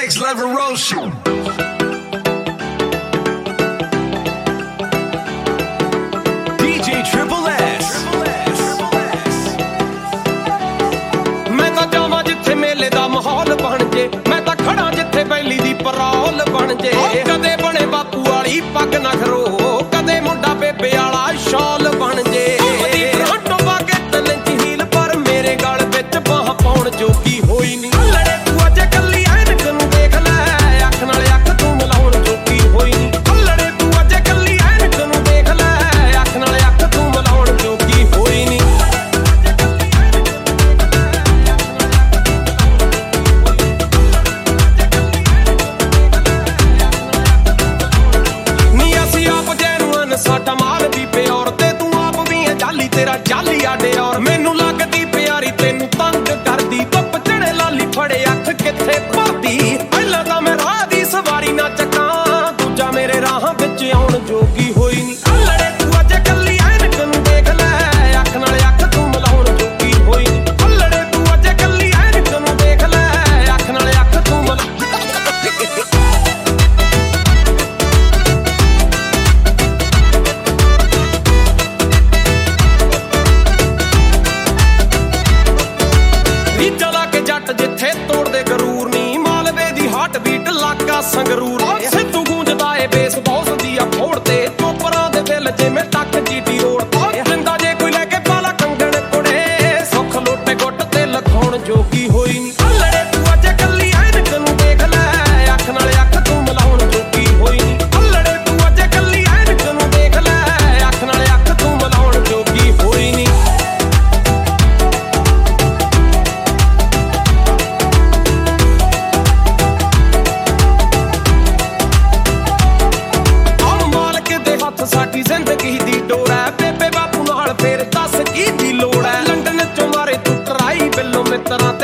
Next Level Roast. DJ Triple S. मैं तो जावां जिथे मेले दा माहौल बन जे, मैं तो खड़ा जिथे बैली दी परौल बन जे। कदे बने बापू वाली पग ना खरो, कदे मुंडा बेबे वाला शॉल बन जे। फ्रंट पाके तले हील पर मेरे गल विच बाह पाउण जोगी होई नी। लड़े तू अजे कल्ली ऐनक नूं देख लै, अख नाल अख तू मिलाउण जोगी होई नी। लड़े तू अजे कल्ली ऐनक नूं देख लै, अख नाल अख तू मिलाउण जोगी होई नी। साडा माल भी प्यार ते तू आप भी है जाली, तेरा जाली आडे और मैनू लगदी प्यारी तेनू तंग करदी। धुप चढ़े लाली फड़े अख किथे भरदी, पहला तां मैं राह दी सवारी ना चक्कां, दूजा मेरे राह विच आउण जोगी होई नी। लड़े तू अजे कल्ली ऐनक नूं देख लै, अख नाल अख तू मिलाउण जोगी होई नी। लड़े तू अजे कल्ली ऐनक नूं देख लै, अख नाल अख तू मिलाउण जिथे तोड़दे गरूर नी, मालवे दी हार्ट बीट लाका संगरूर। सिद्धू गूंजदा ए बेस बॉस दी अखोड़ ते, चोपरां दे दिल जिवें टक जीटी रोड। जिंदा जे कोई लैके पाला कंगण कुड़े, सुख लोटे गुट ते लखाउण जोगी होई नी। लड़े तू अजे कल्ली ऐनक नूं देख लै, अख नाल अख तू मिलाउण जोगी होई नी। लड़े तू अजे कल्ली ऐनक नूं देख लै, अख नाल अख तू मिलाउण जोगी होई नी। साडी जिंदगी दी डोर है, बेबे बापू नाल फेर दस की दी लोड़ है। लंडन चों मारे तू ट्राई बिल्लो मित्रा